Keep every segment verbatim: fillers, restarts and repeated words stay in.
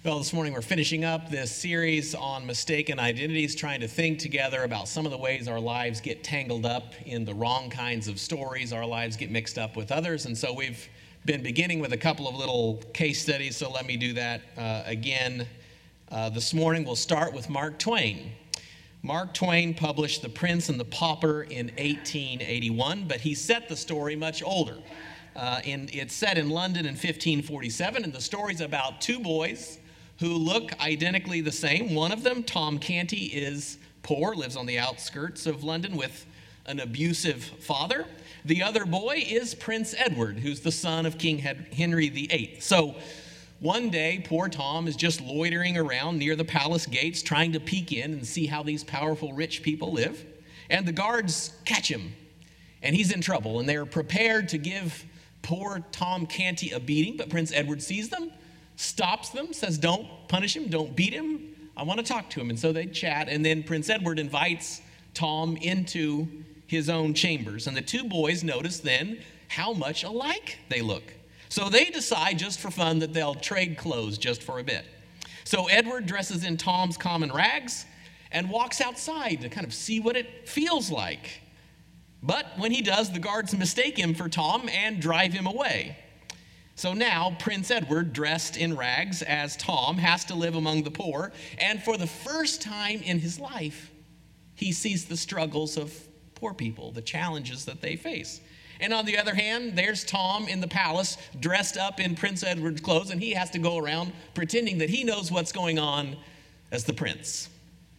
Well, this morning we're finishing up this series on mistaken identities, trying to think together about some of the ways our lives get tangled up in the wrong kinds of stories. Our lives get mixed up with others. And so we've been beginning with a couple of little case studies. So let me do that uh, again. Uh, this morning we'll start with Mark Twain. Mark Twain published The Prince and the Pauper in eighteen eighty-one, but he set the story much older. Uh, in, it's set in London in fifteen forty-seven, and the story's about two boys who look identically the same. One of them, Tom Canty, is poor, lives on the outskirts of London with an abusive father. The other boy is Prince Edward, who's the son of King Henry the Eighth. So one day, poor Tom is just loitering around near the palace gates, trying to peek in and see how these powerful rich people live. And the guards catch him, and he's in trouble. And they're prepared to give poor Tom Canty a beating, but Prince Edward sees them, stops them, says, don't punish him, don't beat him. I want to talk to him. And so they chat, and then Prince Edward invites Tom into his own chambers. And the two boys notice then how much alike they look. So they decide just for fun that they'll trade clothes just for a bit. So Edward dresses in Tom's common rags and walks outside to kind of see what it feels like. But when he does, the guards mistake him for Tom and drive him away. So now Prince Edward, dressed in rags as Tom, has to live among the poor. And for the first time in his life, he sees the struggles of poor people, the challenges that they face. And on the other hand, there's Tom in the palace, dressed up in Prince Edward's clothes, and he has to go around pretending that he knows what's going on as the prince.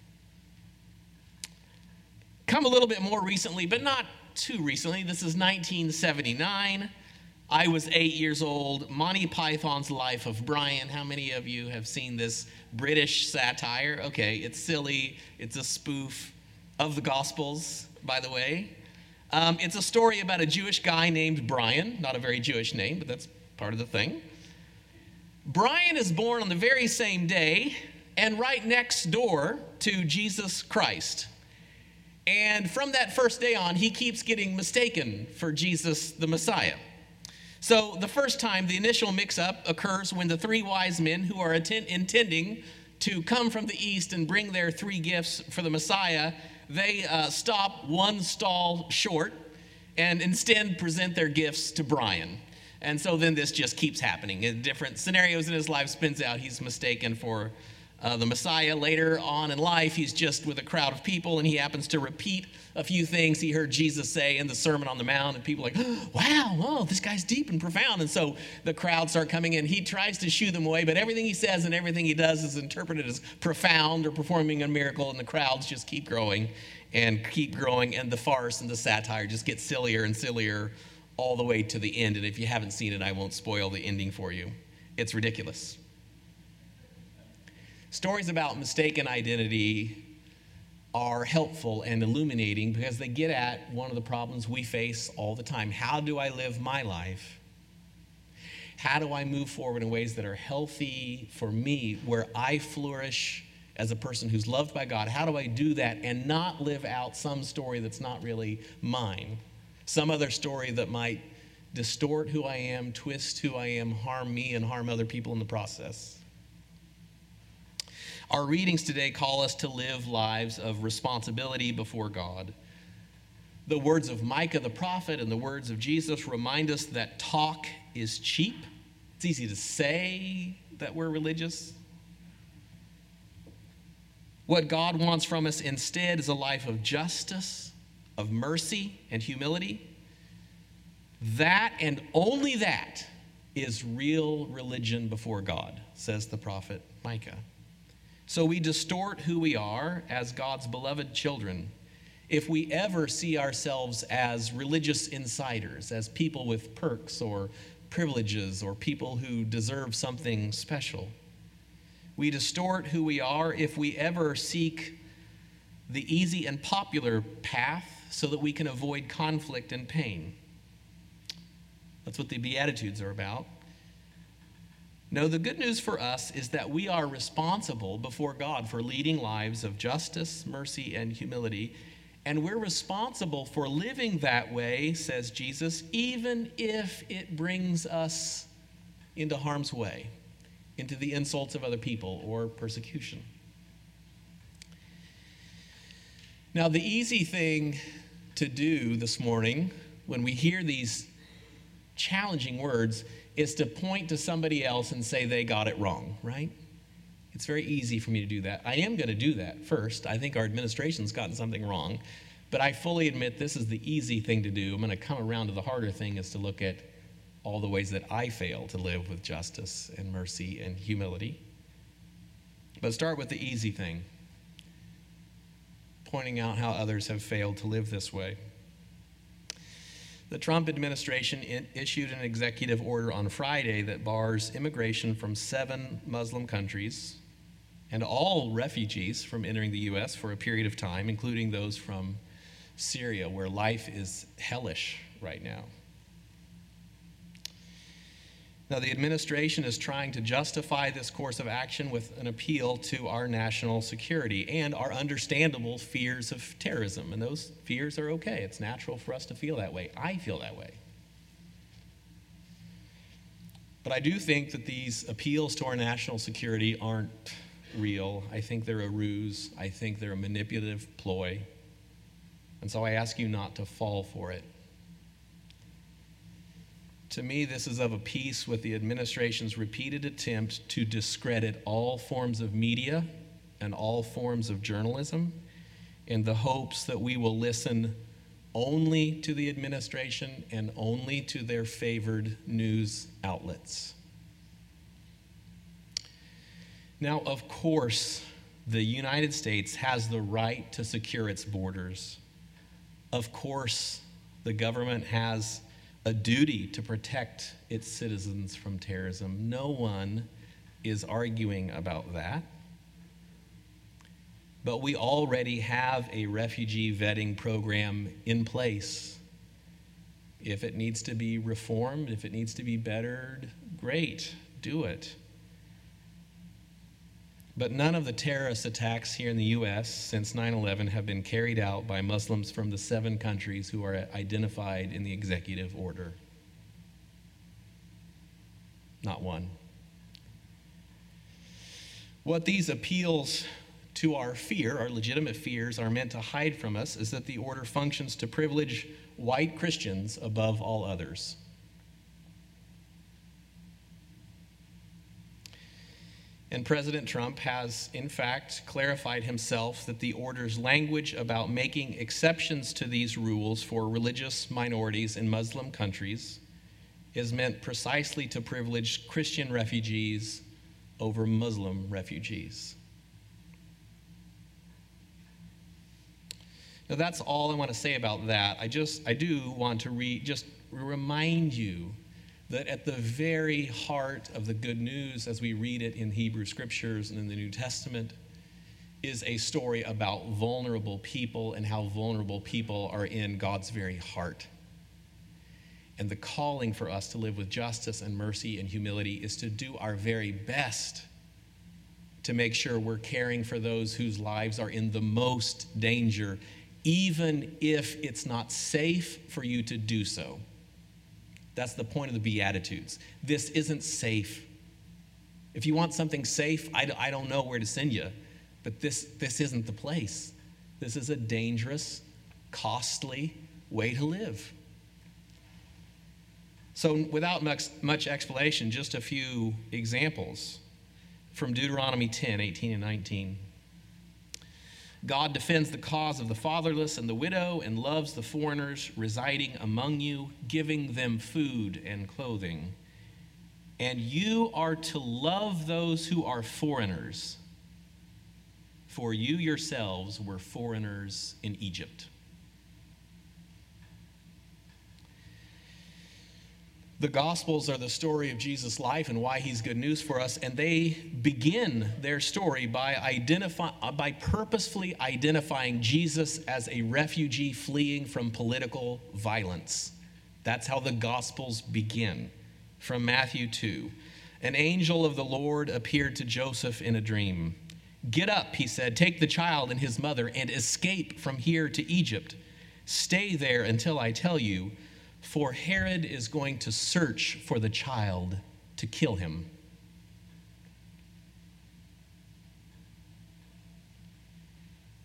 Come a little bit more recently, but not too recently. This is nineteen seventy-nine. I was eight years old. Monty Python's Life of Brian. How many of you have seen this British satire? Okay, it's silly. It's a spoof of the Gospels, by the way. Um, it's a story about a Jewish guy named Brian. Not a very Jewish name, but that's part of the thing. Brian is born on the very same day and right next door to Jesus Christ. And from that first day on, he keeps getting mistaken for Jesus the Messiah. So the first time, the initial mix-up occurs when the three wise men who are atten- intending to come from the east and bring their three gifts for the Messiah, they uh, stop one stall short and instead present their gifts to Brian. And so then this just keeps happening. In different scenarios in his life spins out, he's mistaken for Uh, the Messiah. Later on in life, he's just with a crowd of people, and he happens to repeat a few things he heard Jesus say in the Sermon on the Mount, and people are like, oh, wow, whoa, this guy's deep and profound. And so the crowd start coming in. He tries to shoo them away, but everything he says and everything he does is interpreted as profound or performing a miracle, and the crowds just keep growing and keep growing, and the farce and the satire just gets sillier and sillier all the way to the end. And if you haven't seen it, I won't spoil the ending for you. It's ridiculous. Stories about mistaken identity are helpful and illuminating because they get at one of the problems we face all the time. How do I live my life? How do I move forward in ways that are healthy for me, where I flourish as a person who's loved by God? How do I do that and not live out some story that's not really mine? Some other story that might distort who I am, twist who I am, harm me, and harm other people in the process. Our readings today call us to live lives of responsibility before God. The words of Micah the prophet and the words of Jesus remind us that talk is cheap. It's easy to say that we're religious. What God wants from us instead is a life of justice, of mercy, and humility. That and only that is real religion before God, says the prophet Micah. So we distort who we are as God's beloved children if we ever see ourselves as religious insiders, as people with perks or privileges or people who deserve something special. We distort who we are if we ever seek the easy and popular path so that we can avoid conflict and pain. That's what the Beatitudes are about. No, the good news for us is that we are responsible before God for leading lives of justice, mercy, and humility. And we're responsible for living that way, says Jesus, even if it brings us into harm's way. into the insults of other people or persecution. Now, the easy thing to do this morning when we hear these challenging words is to point to somebody else and say they got it wrong, right? It's very easy for me to do that. I am going to do that first. I think our administration's gotten something wrong, but I fully admit this is the easy thing to do. I'm going to come around to the harder thing, is to look at all the ways that I fail to live with justice and mercy and humility. But start with the easy thing, pointing out how others have failed to live this way. The Trump administration in, issued an executive order on Friday that bars immigration from seven Muslim countries and all refugees from entering the U S for a period of time, including those from Syria, where life is hellish right now. Now, the administration is trying to justify this course of action with an appeal to our national security and our understandable fears of terrorism. And those fears are okay. It's natural for us to feel that way. I feel that way. But I do think that these appeals to our national security aren't real. I think they're a ruse. I think they're a manipulative ploy. And so I ask you not to fall for it. To me, this is of a piece with the administration's repeated attempt to discredit all forms of media and all forms of journalism in the hopes that we will listen only to the administration and only to their favored news outlets. Now, of course, the United States has the right to secure its borders. Of course, the government has a duty to protect its citizens from terrorism. No one is arguing about that. But we already have a refugee vetting program in place. If it needs to be reformed, if it needs to be bettered, great, do it. But none of the terrorist attacks here in the U S since nine eleven have been carried out by Muslims from the seven countries who are identified in the executive order. Not one. What these appeals to our fear, our legitimate fears, are meant to hide from us is that the order functions to privilege white Christians above all others. And President Trump has, in fact, clarified himself that the order's language about making exceptions to these rules for religious minorities in Muslim countries is meant precisely to privilege Christian refugees over Muslim refugees. Now, that's all I want to say about that. I just, I do want to re, just remind you that at the very heart of the good news as we read it in Hebrew Scriptures and in the New Testament is a story about vulnerable people and how vulnerable people are in God's very heart. And the calling for us to live with justice and mercy and humility is to do our very best to make sure we're caring for those whose lives are in the most danger, even if it's not safe for you to do so. That's the point of the Beatitudes. This isn't safe. If you want something safe, I, I don't know where to send you. But this, this isn't the place. This is a dangerous, costly way to live. So without much, much explanation, just a few examples from Deuteronomy ten, eighteen and nineteen. God defends the cause of the fatherless and the widow and loves the foreigners residing among you, giving them food and clothing. And you are to love those who are foreigners, for you yourselves were foreigners in Egypt. The Gospels are the story of Jesus' life and why he's good news for us, and they begin their story by identify, by purposefully identifying Jesus as a refugee fleeing from political violence. That's how the Gospels begin. From Matthew two, an angel of the Lord appeared to Joseph in a dream. "Get up," he said, "take the child and his mother and escape from here to Egypt. Stay there until I tell you, for Herod is going to search for the child to kill him."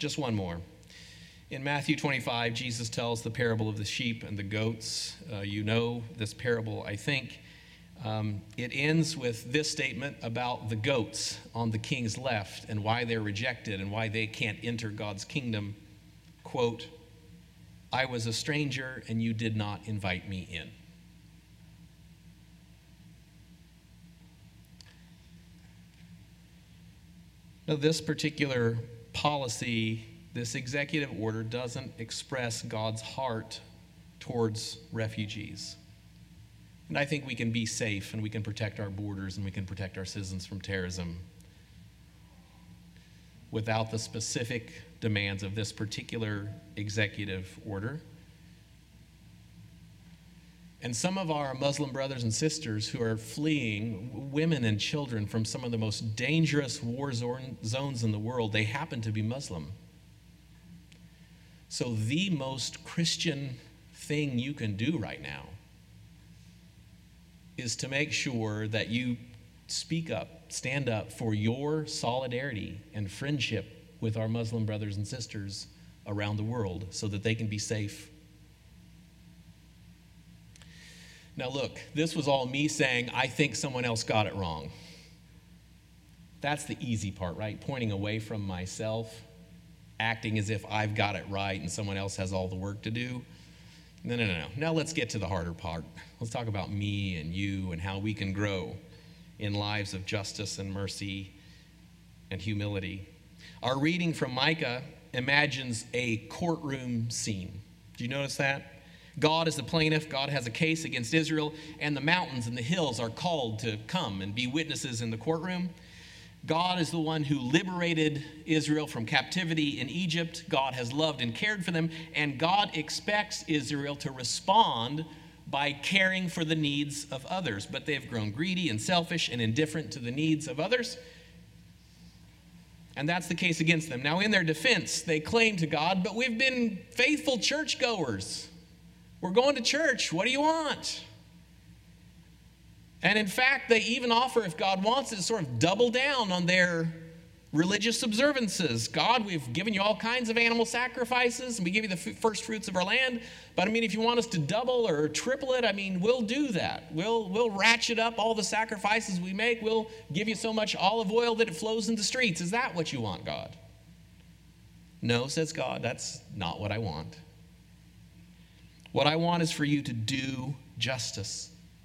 Just one more. In Matthew twenty-five, Jesus tells the parable of the sheep and the goats. Uh, you know this parable, I think. Um, it ends with this statement about the goats on the king's left and why they're rejected and why they can't enter God's kingdom. Quote, "I was a stranger and you did not invite me in." Now, this particular policy, this executive order, doesn't express God's heart towards refugees. And I think we can be safe and we can protect our borders and we can protect our citizens from terrorism without the specific demands of this particular executive order. And some of our Muslim brothers and sisters who are fleeing, women and children, from some of the most dangerous war zones in the world, they happen to be Muslim. So the most Christian thing you can do right now is to make sure that you speak up, stand up for your solidarity and friendship with our Muslim brothers and sisters around the world so that they can be safe. Now look, this was all me saying, I think someone else got it wrong. That's the easy part, right? Pointing away from myself, acting as if I've got it right and someone else has all the work to do. No, no, no, no. Now let's get to the harder part. Let's talk about me and you and how we can grow in lives of justice and mercy and humility. Our reading from Micah imagines a courtroom scene. Do you notice that? God is the plaintiff. God has a case against Israel, and the mountains and the hills are called to come and be witnesses in the courtroom. God is the one who liberated Israel from captivity in Egypt. God has loved and cared for them, and God expects Israel to respond by caring for the needs of others. But they've grown greedy and selfish and indifferent to the needs of others, and that's the case against them. Now, in their defense, they claim to God, but we've been faithful churchgoers. We're going to church. What do you want? And in fact, they even offer, if God wants it, to sort of double down on their religious observances. God, we've given you all kinds of animal sacrifices, and we give you the f- first fruits of our land. But I mean, if you want us to double or triple it, I mean, we'll do that. We'll, we'll ratchet up all the sacrifices we make. We'll give you so much olive oil that it flows in the streets. Is that what you want, God? No, says God, that's not what I want. What I want is for you to do justice,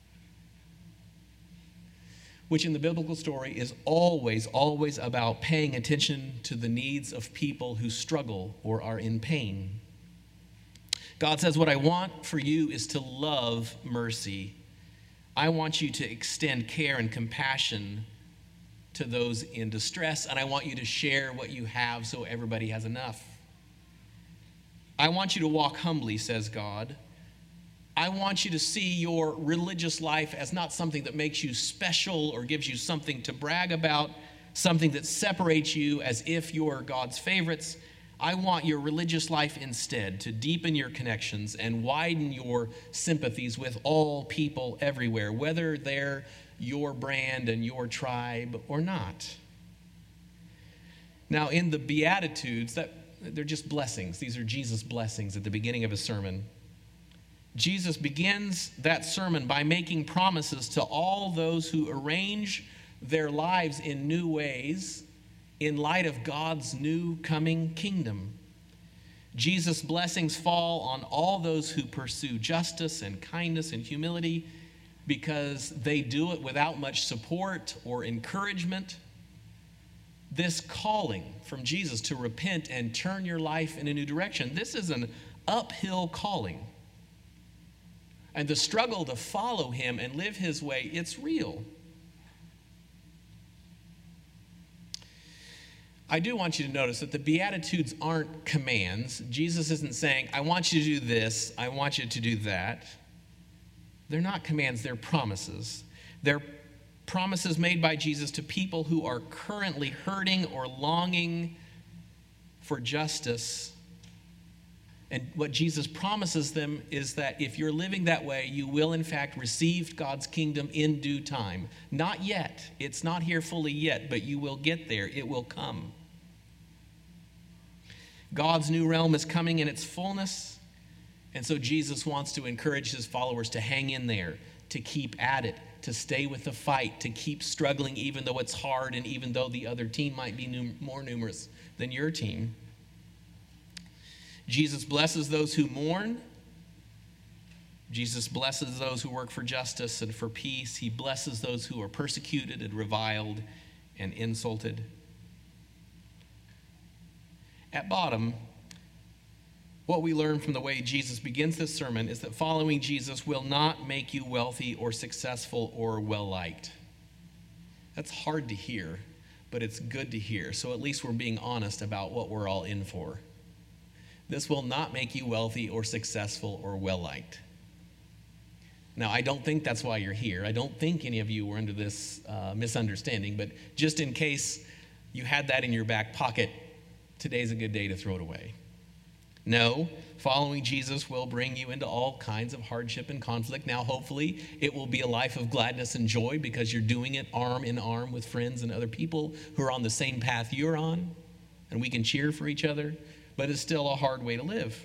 which in the biblical story is always, always about paying attention to the needs of people who struggle or are in pain. God says, what I want for you is to love mercy. I want you to extend care and compassion to those in distress, and I want you to share what you have so everybody has enough. I want you to walk humbly, says God. I want you to see your religious life as not something that makes you special or gives you something to brag about, something that separates you as if you're God's favorites. I want your religious life instead to deepen your connections and widen your sympathies with all people everywhere, whether they're your brand and your tribe or not. Now, in the Beatitudes, that they're just blessings. These are Jesus' blessings at the beginning of his sermon. Jesus begins that sermon by making promises to all those who arrange their lives in new ways in light of God's new coming kingdom. Jesus' blessings fall on all those who pursue justice and kindness and humility because they do it without much support or encouragement. This calling from Jesus to repent and turn your life in a new direction, this is an uphill calling. And the struggle to follow him and live his way, it's real. I do want you to notice that the Beatitudes aren't commands. Jesus isn't saying, I want you to do this, I want you to do that. They're not commands, they're promises. They're promises made by Jesus to people who are currently hurting or longing for justice. And what Jesus promises them is that if you're living that way, you will in fact receive God's kingdom in due time. Not yet. It's not here fully yet, but you will get there. It will come. God's new realm is coming in its fullness. And so Jesus wants to encourage his followers to hang in there, to keep at it, to stay with the fight, to keep struggling even though it's hard and even though the other team might be num- more numerous than your team. Jesus blesses those who mourn. Jesus blesses those who work for justice and for peace. He blesses those who are persecuted and reviled and insulted. At bottom, what we learn from the way Jesus begins this sermon is that following Jesus will not make you wealthy or successful or well-liked. That's hard to hear, but it's good to hear. So at least we're being honest about what we're all in for. This will not make you wealthy or successful or well-liked. Now, I don't think that's why you're here. I don't think any of you were under this uh, misunderstanding, but just in case you had that in your back pocket, today's a good day to throw it away. No, following Jesus will bring you into all kinds of hardship and conflict. Now, hopefully, it will be a life of gladness and joy because you're doing it arm in arm with friends and other people who are on the same path you're on, and we can cheer for each other, but it's still a hard way to live.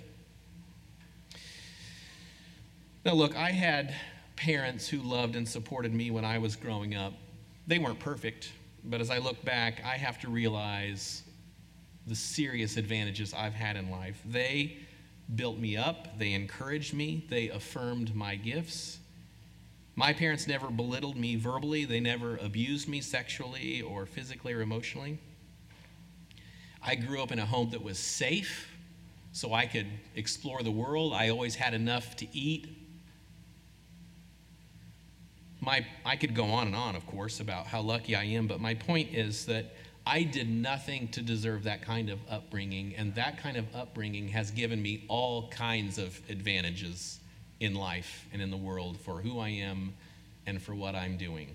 Now, look, I had parents who loved and supported me when I was growing up. They weren't perfect, but as I look back, I have to realize the serious advantages I've had in life. They built me up, they encouraged me, they affirmed my gifts. My parents never belittled me verbally, they never abused me sexually or physically or emotionally. I grew up in a home that was safe, so I could explore the world. I always had enough to eat. My, I could go on and on, of course, about how lucky I am, but my point is that I did nothing to deserve that kind of upbringing, and that kind of upbringing has given me all kinds of advantages in life and in the world for who I am and for what I'm doing.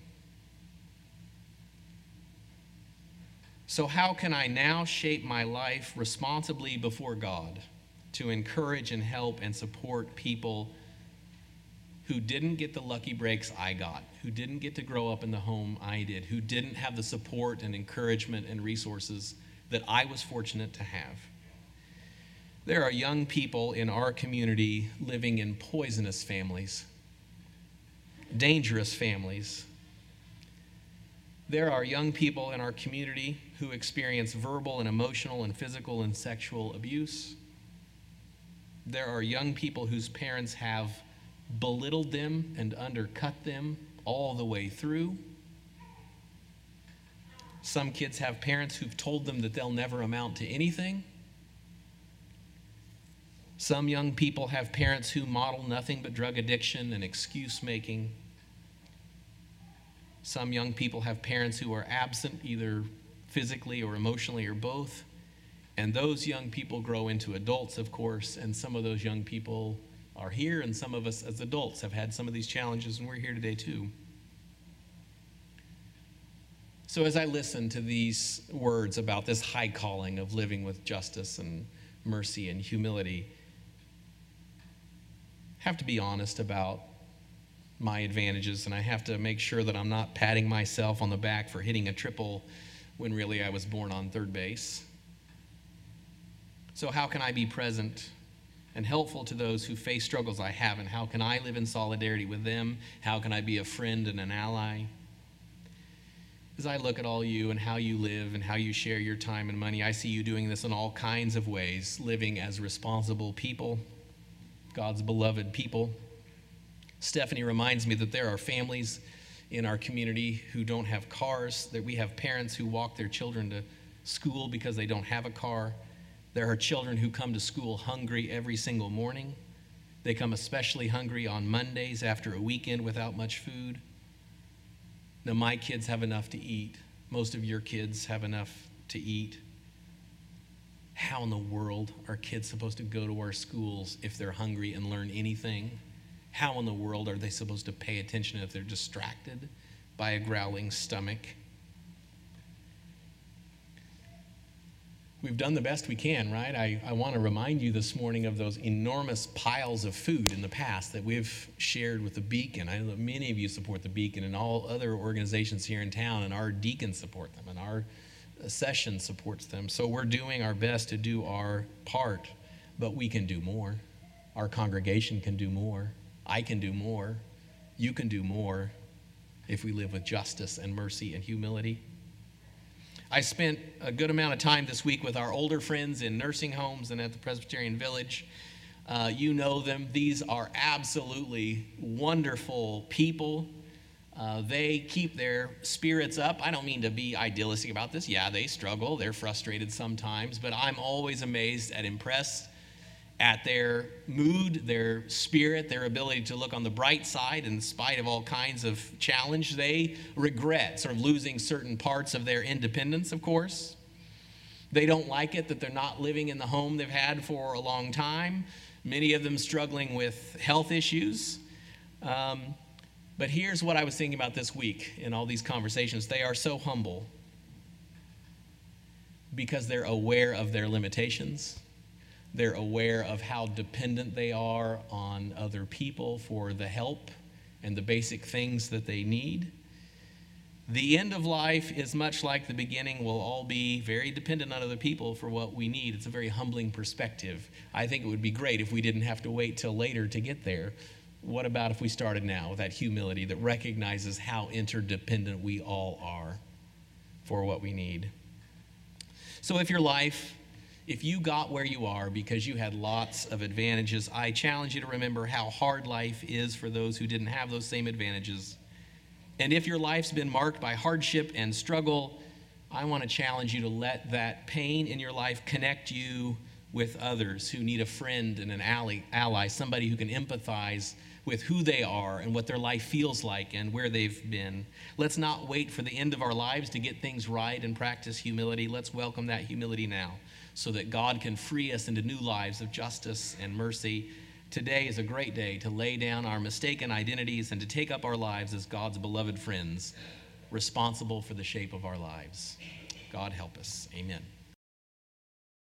So how can I now shape my life responsibly before God to encourage and help and support people who didn't get the lucky breaks I got, who didn't get to grow up in the home I did, who didn't have the support and encouragement and resources that I was fortunate to have? There are young people in our community living in poisonous families, dangerous families. There are young people in our community who experience verbal and emotional and physical and sexual abuse. There are young people whose parents have belittled them and undercut them all the way through. Some kids have parents who've told them that they'll never amount to anything. Some young people have parents who model nothing but drug addiction and excuse making. Some young people have parents who are absent either physically or emotionally or both. And those young people grow into adults, of course, and some of those young people are here, and some of us as adults have had some of these challenges, and we're here today too. So as I listen to these words about this high calling of living with justice and mercy and humility, I have to be honest about my advantages, and I have to make sure that I'm not patting myself on the back for hitting a triple when really I was born on third base. So how can I be present and helpful to those who face struggles I have, and how can I live in solidarity with them? How can I be a friend and an ally? As I look at all you and how you live and how you share your time and money, I see you doing this in all kinds of ways, living as responsible people, God's beloved people. Stephanie reminds me that there are families in our community who don't have cars, that we have parents who walk their children to school because they don't have a car. There are children who come to school hungry every single morning. They come especially hungry on Mondays after a weekend without much food. Now, my kids have enough to eat. Most of your kids have enough to eat. How in the world are kids supposed to go to our schools if they're hungry and learn anything? How in the world are they supposed to pay attention if they're distracted by a growling stomach? We've done the best we can, right? I, I want to remind you this morning of those enormous piles of food in the past that we've shared with the Beacon. I know that many of you support the Beacon and all other organizations here in town, and our deacons support them, and our session supports them. So we're doing our best to do our part, but we can do more. Our congregation can do more. I can do more. You can do more if we live with justice and mercy and humility. I spent a good amount of time this week with our older friends in nursing homes and at the Presbyterian Village. Uh, you know them. These are absolutely wonderful people. Uh, they keep their spirits up. I don't mean to be idealistic about this. Yeah, they struggle. They're frustrated sometimes. But I'm always amazed and impressed at their mood, their spirit, their ability to look on the bright side in spite of all kinds of challenge. They regret sort of losing certain parts of their independence, of course. They don't like it that they're not living in the home they've had for a long time. Many of them struggling with health issues. Um, but here's what I was thinking about this week in all these conversations. They are so humble because they're aware of their limitations. They're aware of how dependent they are on other people for the help and the basic things that they need. The end of life is much like the beginning. We'll all be very dependent on other people for what we need. It's a very humbling perspective. I think it would be great if we didn't have to wait till later to get there. What about if we started now with that humility that recognizes how interdependent we all are for what we need? So if your life, if you got where you are because you had lots of advantages, I challenge you to remember how hard life is for those who didn't have those same advantages. And if your life's been marked by hardship and struggle, I want to challenge you to let that pain in your life connect you with others who need a friend and an ally, ally, somebody who can empathize with who they are and what their life feels like and where they've been. Let's not wait for the end of our lives to get things right and practice humility. Let's welcome that humility now, so that God can free us into new lives of justice and mercy. Today is a great day to lay down our mistaken identities and to take up our lives as God's beloved friends, responsible for the shape of our lives. God help us. Amen.